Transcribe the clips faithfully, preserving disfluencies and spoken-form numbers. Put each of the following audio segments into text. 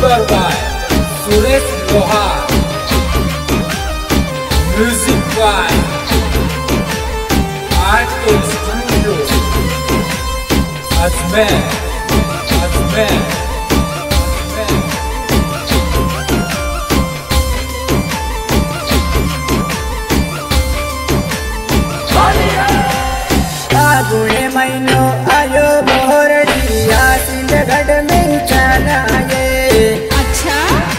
cover by Suresh Lohar. Music by R K Studio. Ajmer, Ajmer, Ajmer. फागुन महीनो आयो मोहरड़ी सिंहगढ़ में चला ये। अच्छा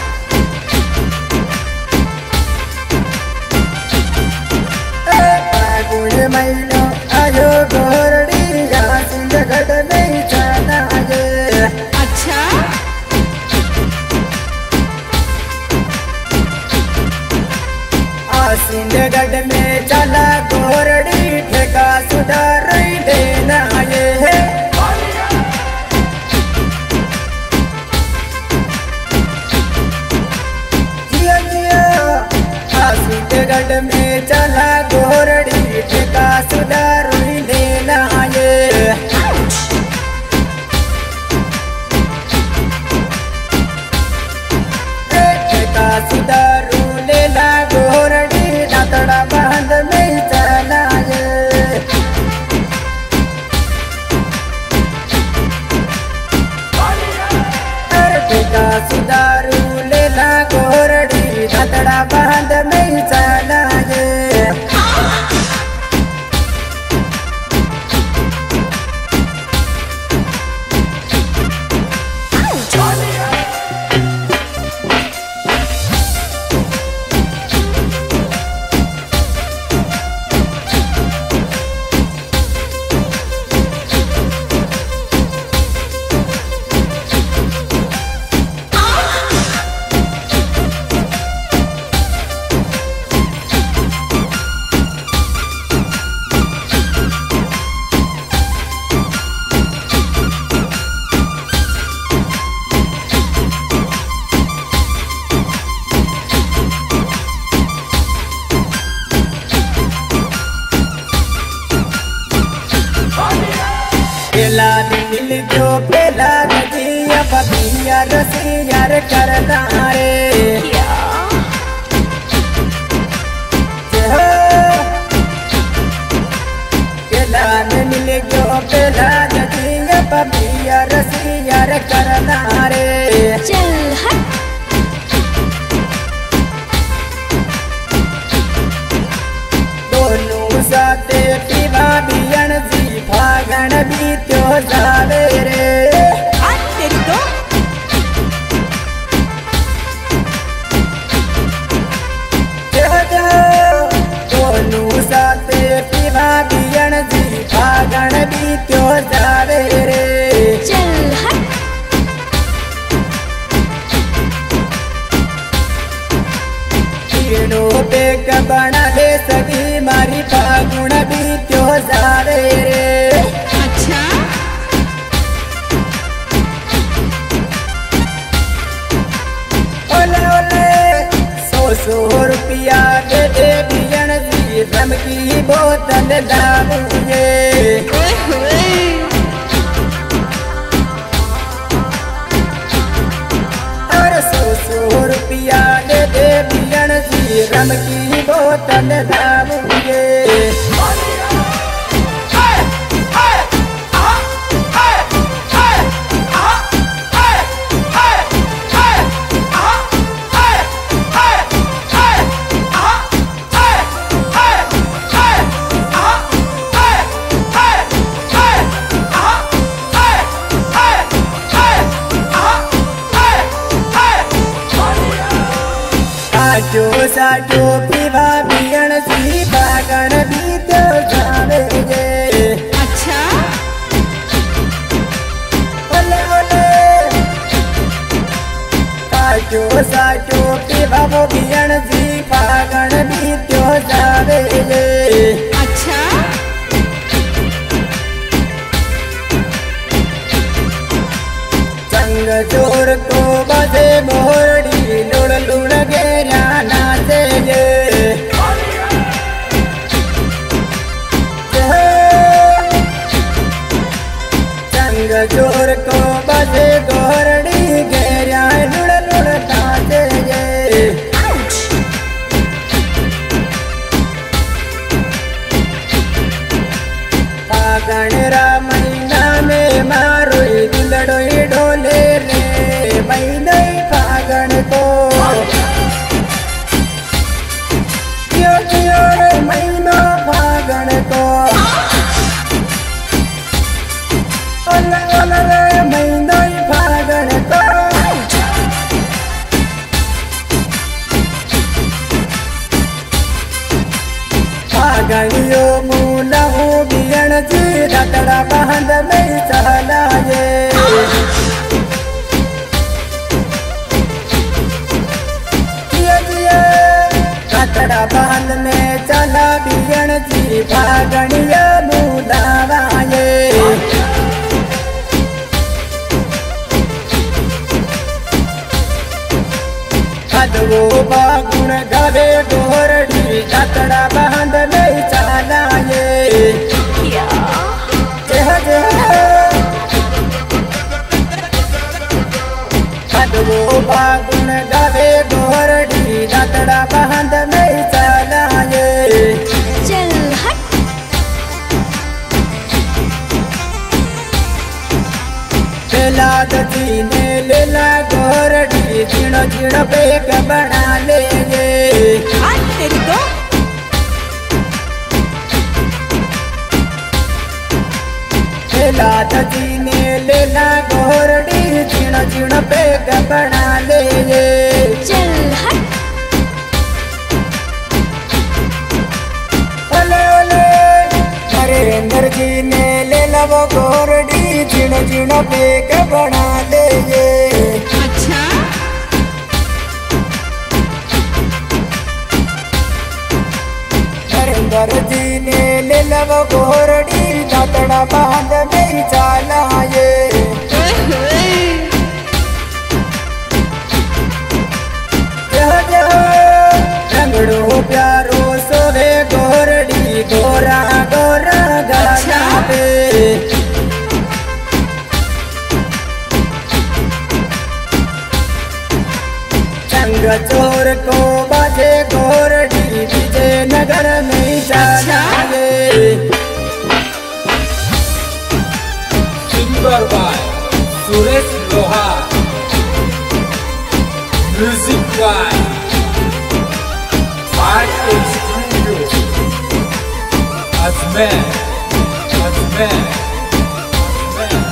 फागुन महीनो आयो मोहरड़ी सिंहगढ़ में चला ये। अच्छा सिंहगढ़ में चला गोरड़ी ठेका सुधार देना ये है। जिया जिया सिंहगढ़ में चला गोरड़ी ठेका सुधार देना ये। ठेका सुधारू लेला गोरड़ी दातड़ा बांध में चला ये। ठेका सुधारू लेला गोरड़ी दातड़ा बांध में चला ये। पेला दिल जो पेला नदिया बबिया रसियार करना रे। पेला दिल जो पेला नदिया बबिया रसियार करना रे। चल हट दोनों साथे पीवा बियन जी फागण भी त्यो जावे रे। हट तेरी तो दोनों साथे पीवा बियन जी फागण भी त्यो जावे रे। चल हट तीनों बेग बना ले सगी मारी फागुण भी त्यो जावे रे। अच्छा ओले ओले सौ सौ रुपया दे दे बियन जी रम की बोतल दाबूए। ओए होए और सौ सौ रुपया दे दे बियन जी रम की बोतल दाबूए। साजो साजो पीवा बियन जी फागण भी त्यो जावे रे। अच्छा ओले ओले साजो साजो पीवा बियन जी फागण भी त्यो जावे रे। अच्छा संग जोर को बजे मोरड़ी लुड़ लुड़ गेरा नाचे ये। संग जोर को बजे गोरड़ी गेरा लुड़ दे ये फागण रा महीना में मारो दिलड़ो ढोले रे महीने फागण को क्यों क्यों रे महीना फागण को अलग अलग महीना फागण को फागणियो मूला हो बियण जी रतड़ा बहंद में चला ये रतड़ा बहंद में चला बियण जी फागणियो मूला वाये वो बागुण गवे गोरड़ी रतड़ा बहंद में चला ये जह जह वो बागुण गवे गोरड़ी रतड़ा बहंद में चला ये चल हट बेला दजी ने लेला गोरड़ी चिण चिण बेक बना ले ये हट तेरी को बेला दजी ने लेला गोरड़ी चिण चिण बेक बना ले ये चल हट ओले ओले नरेंद्र जी ने लेला वो गोरड़ी चिण चिण बेक बना ले ये अच्छा नरेंद्र जी ने लेला वो गोरड़ी रतड़ा बांध में चला ये जह जह रंगड़ो प्यारो सोवे गोरड़ी गोरा गोरा गाना पे चंग चोर को बाजे गोरड़ी विजय नगर में जाए Singer by Suresh Lohar. Music by Art Studio. Ajmer, Ajmer, Ajmer.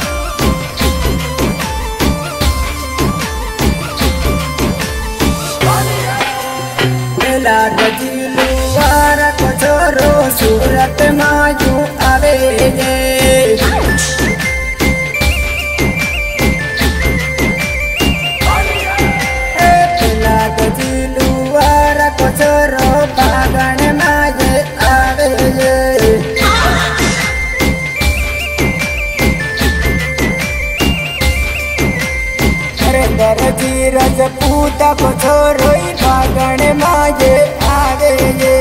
बेला दजीलू वारा को छोरो सूरत मायू आवे ये बेला दजीलू वारा को छोरो फागण माये आवे ये दरजी रजपूत को छोरो फागण माये आवे ये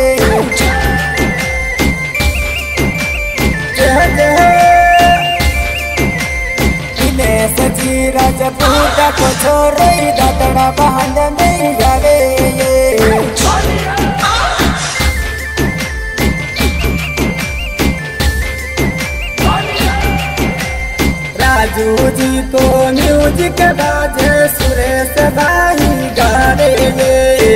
जह जह दिनेश जी रजपूत को छोरो रतड़ा बहंद में जावे ये राजू जी को म्यूजिक बाजे सुरेश भाई गावे ये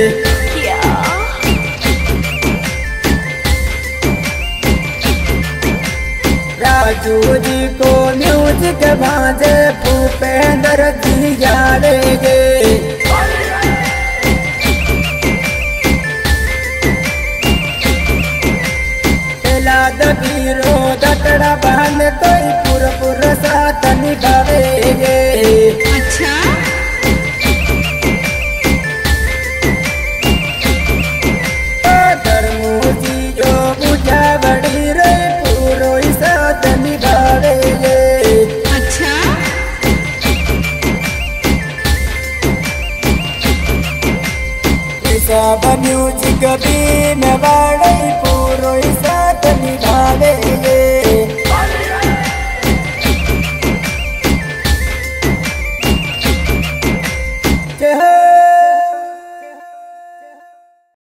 राजू जी को म्यूजिक बाजे भूपेंद्र जी गावे ये बेला दबीरो दतड़ा बहन कोई पुर पुर साथ निभावे ये अच्छा धर्मू जी जो बुझा बड़ी रे पूरो साथ निभावे ये अच्छा सब म्यूजिक भी में बड़ी